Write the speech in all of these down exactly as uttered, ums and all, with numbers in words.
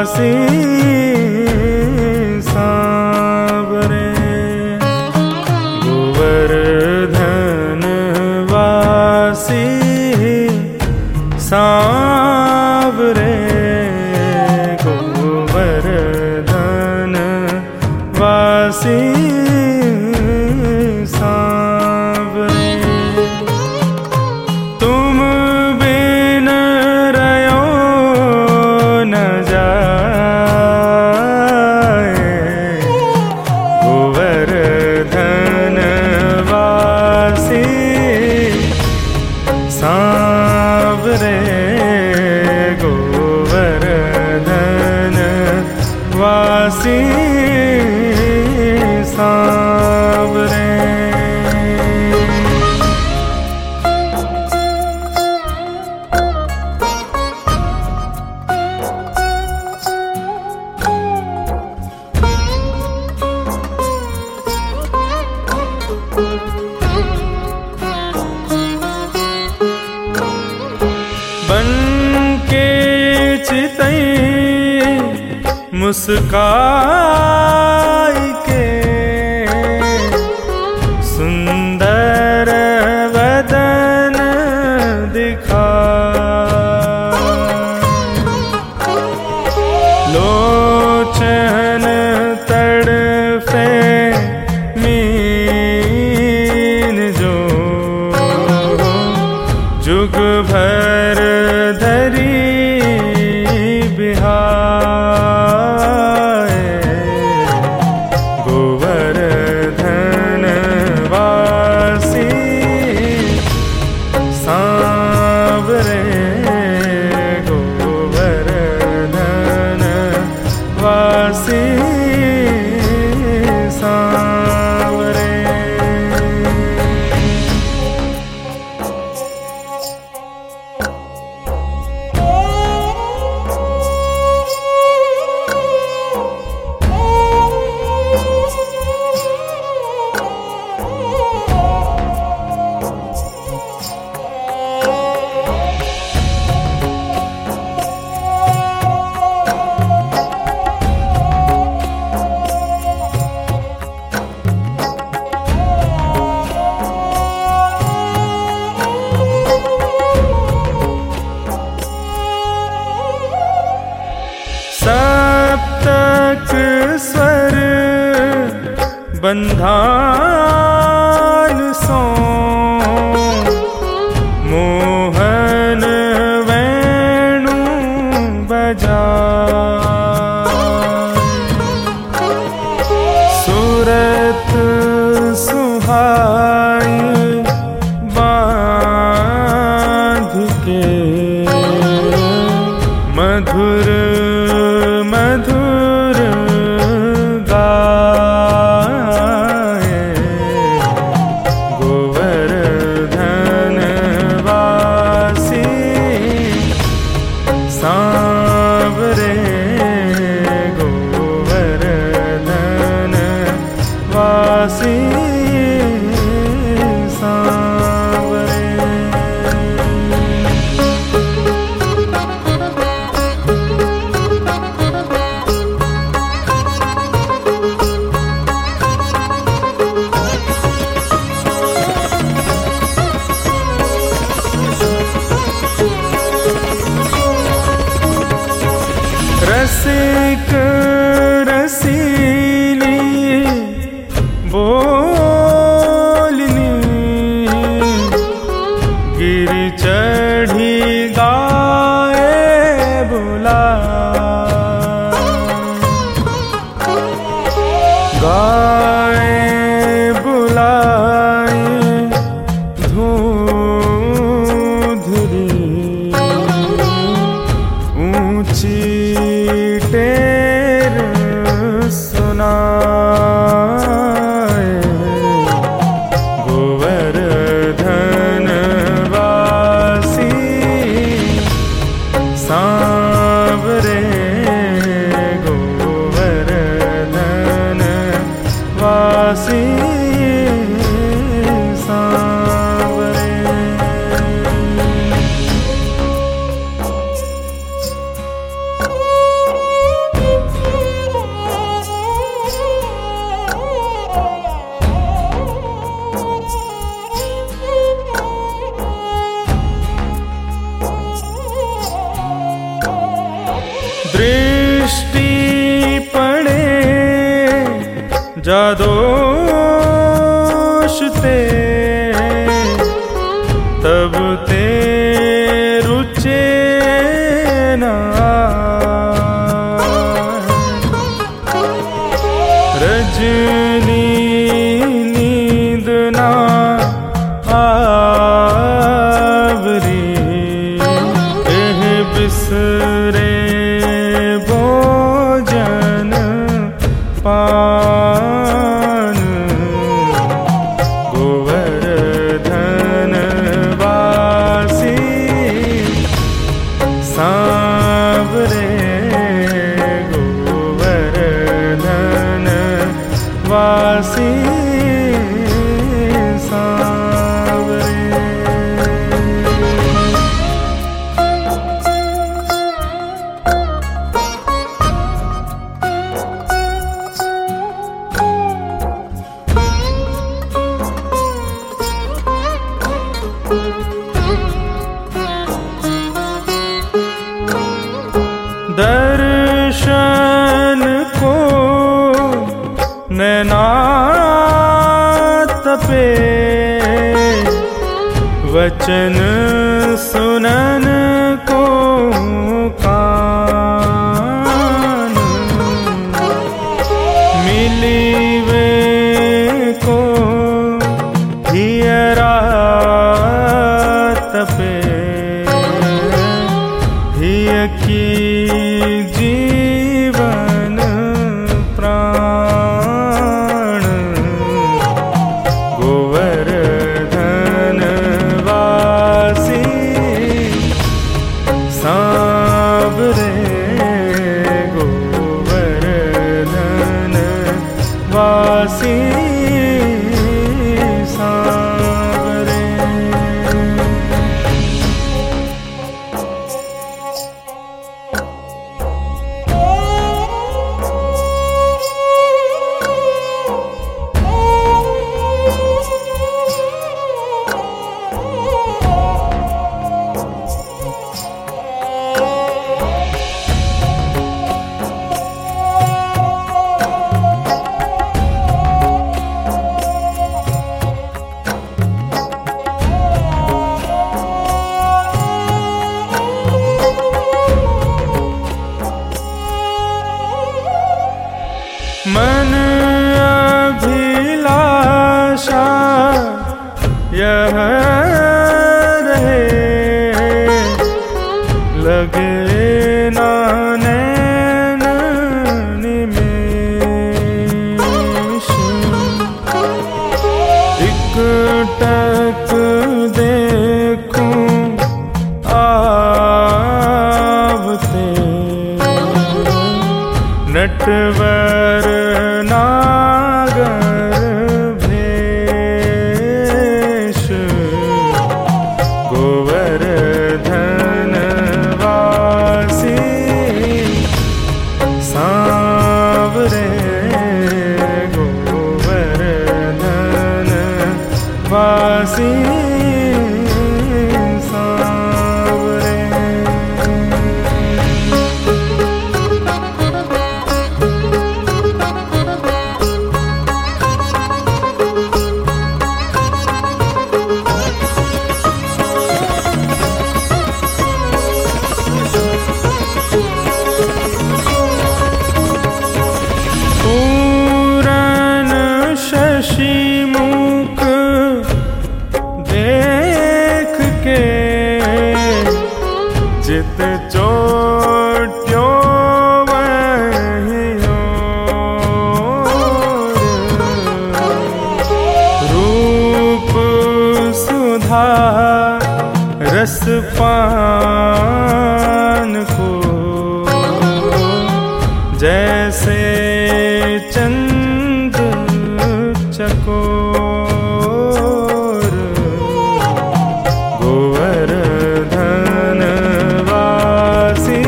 वासी सांवरे, गोवर्धन वासी सांवरे, गोवर्धन वासी सांवरे। तुम बिन रयो न जाए, गोवर्धन वासी सांवरे, गोवर्धन वासी सांवरे। बन के चितई मुस्काई के, सुंदर वदन दिखा, लोचन तड़फे मीन जो, जुग भर धरी बिहाए, गोवर्धन वासी सांवरे, गोवर्धन वासी सांवरे। सप्तक स्वर बंधान सो, मोहन वेणु बजा, सूरत सुहाई बांध के, मधुर मधुर गाए, गोवर्धन वासी सांवरे, गोवर्धन वासी सांवरे। रसिक रसीली बोलनी, गिर चढ़ी गाए बुला, गाए बुलाई धूधरी ऊंची टे दृष्टि पड़े जादोष ते, तब ते रुचे ना रजनी नींद ना आवरी, एह बिसरे भोजन पान, गोवर्धन वासी सांवरे, गोवर्धन वासी सांवरे। दर्शन को नैनातपे, वचन सुनन को कान, मिली वे को हियरा तपे, हिय की जीवन प्राण, गोवर्धन वासी सांवरे, गोवर्धन वासी सांवरे। मन अभिलाषा यह रहे, लगे ना नैन निमेष, एकटक देखूं आवते, नटवर नागर भेष, गोवर्धन वासी सांवरे, गोवर्धन वासी सांवरे। शशिमुख देख के चित चोट्यो वहियो, रूप सुधा रस पान को, जैसे चंद चकोर, गोवर्धन वासी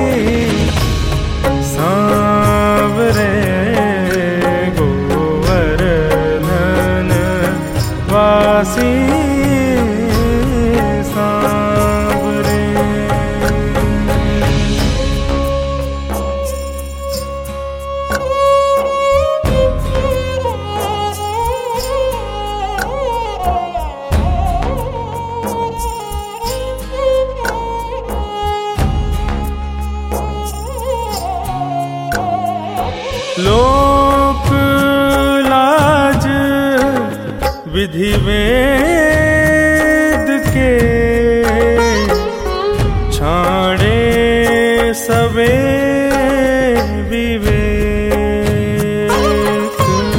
सांवरे, गोवर्धन वासी सांवरे। विधि वेद के छाड़े सबे विवेक।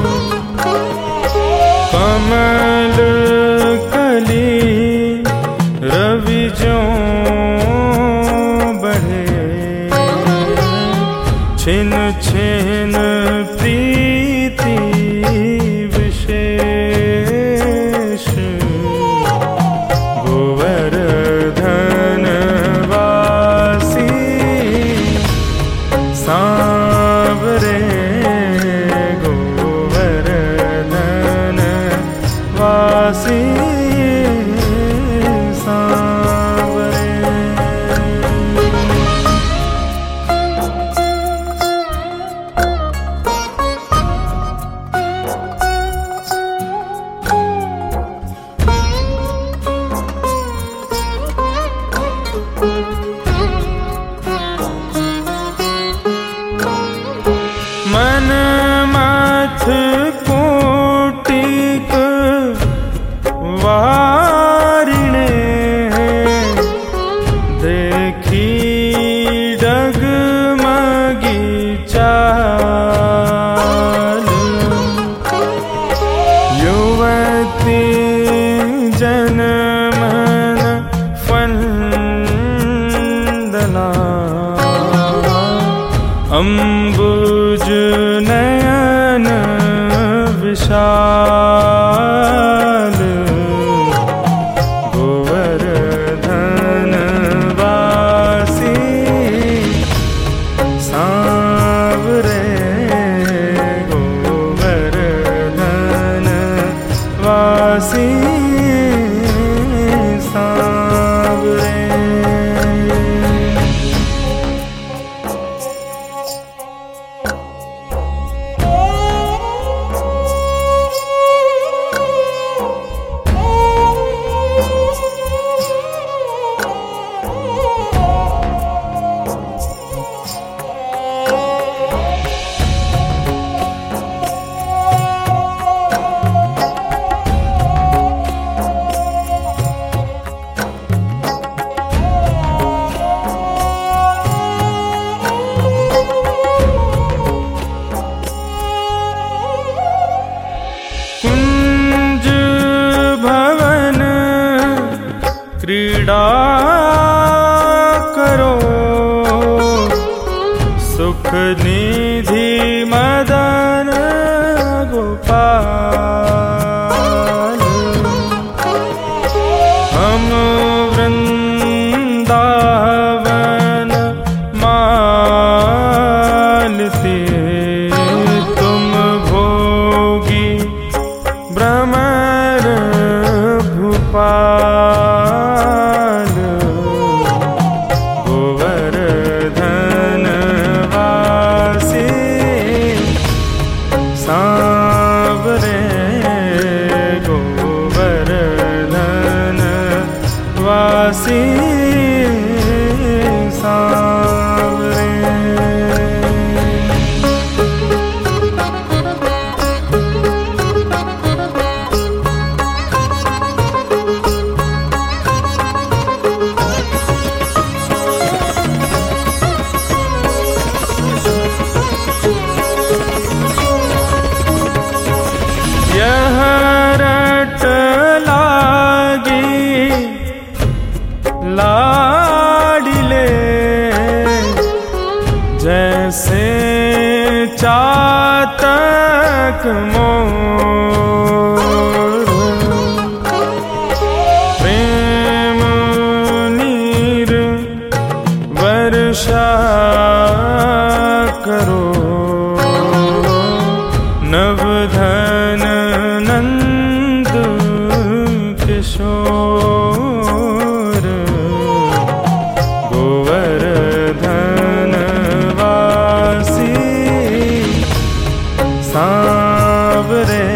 कमल कली रवि ज्यों बढ़े, छिन छिन प्रीति विशेष। गोवर्धन वासी सांवरे, गोवर्धन वासी सांवरे। मन मथ कोटिक वारिणे, देखी डगमगी चाल। युवती जनमन फंदला, अम्बुज नयन विशाल। गोवर्धन वासी सांवरे, गोवर्धन वासी सांवरे। कुंज भवन क्रीड़ा करो, सुख निधि मदन गोपाल। हम वृंदावन मालते, तुम भोगी भ्रमर भूपाल। गोवर्धन वासी सांवरे, गोवर्धन वासी सांवरे। यह रट लागी लाडिले, जैसे चातक मोर। प्रेम नीर वर्षा करो, नवधन नंद किशोर। गोवर्धन वासी सांवरे,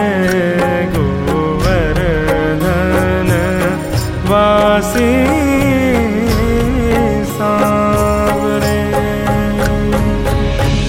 गोवर्धन वासी सांवरे।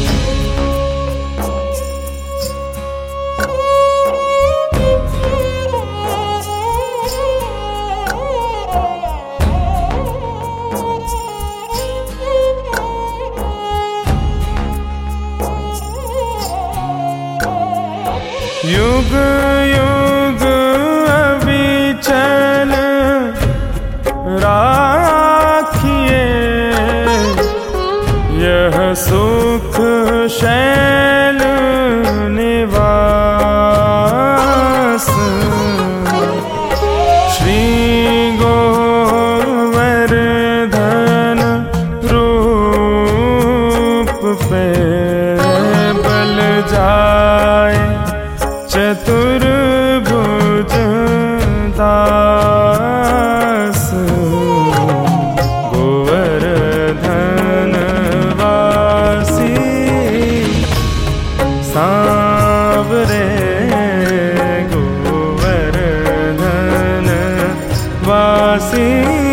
युग युग अविचल राखिए यह सुख शैल निवास। श्री गोवर्धन रूप पे बल जाए चतुर्भुज दास। गोवर्धन वासी सांवरे गोवर्धन वासी।